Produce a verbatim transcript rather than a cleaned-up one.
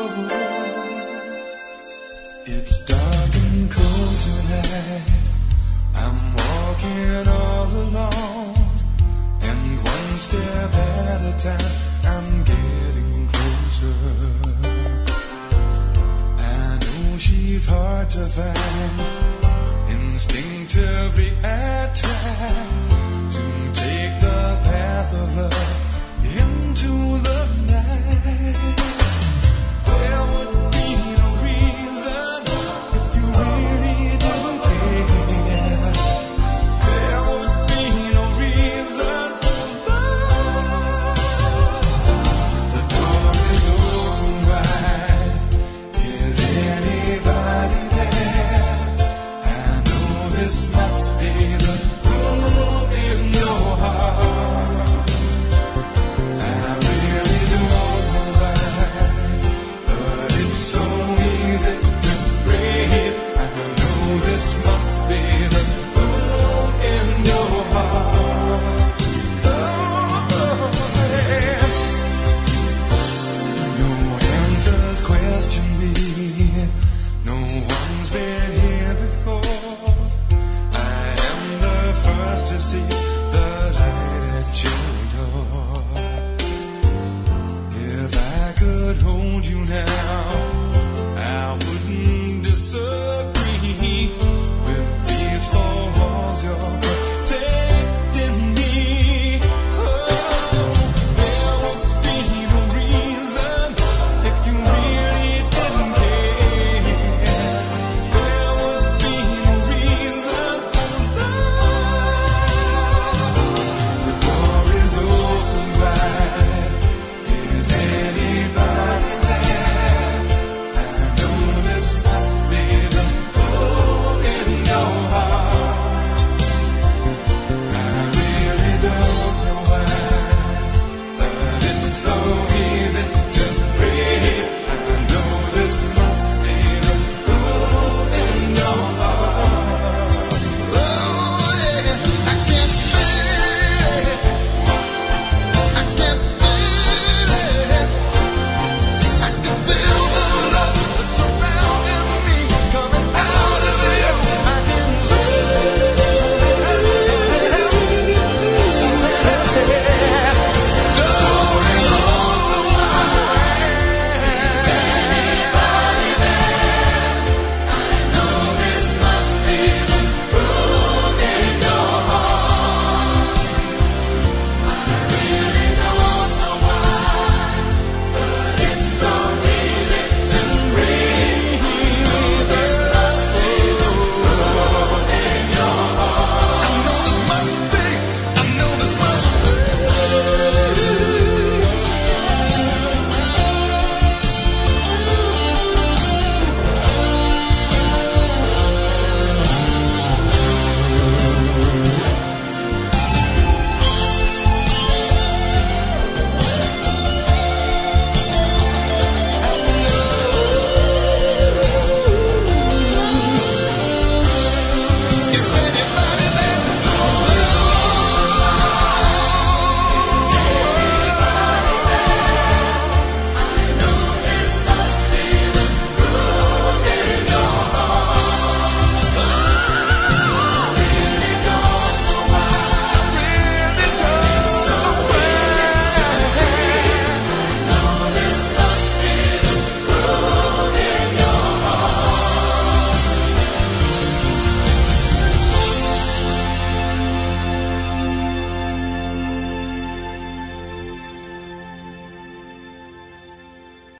It's dark and cold tonight. I'm walking all alone, and one step at a time I'm getting closer. I know she's hard to find, instinctively I try to take the path of love into the night. There would be no reason if you really didn't care. There would be no reason for love. The door is open wide. Is anybody there? I know this must be the room in your heart. I really don't know why, but it's so easy to breathe. I know this must be the room in your heart. Oh, yeah. No answers question me. No one's been here before. I am the first to see the light at your door. If I could hold you now,